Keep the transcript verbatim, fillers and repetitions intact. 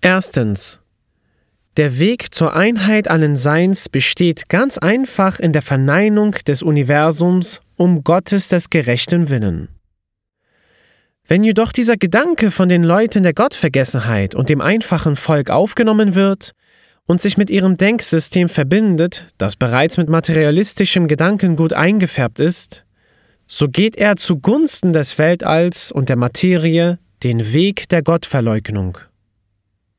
Erstens. Der Weg zur Einheit allen Seins besteht ganz einfach in der Verneinung des Universums um Gottes des gerechten Willen. Wenn jedoch dieser Gedanke von den Leuten der Gottvergessenheit und dem einfachen Volk aufgenommen wird und sich mit ihrem Denksystem verbindet, das bereits mit materialistischem Gedankengut eingefärbt ist, so geht er zugunsten des Weltalls und der Materie den Weg der Gottverleugnung.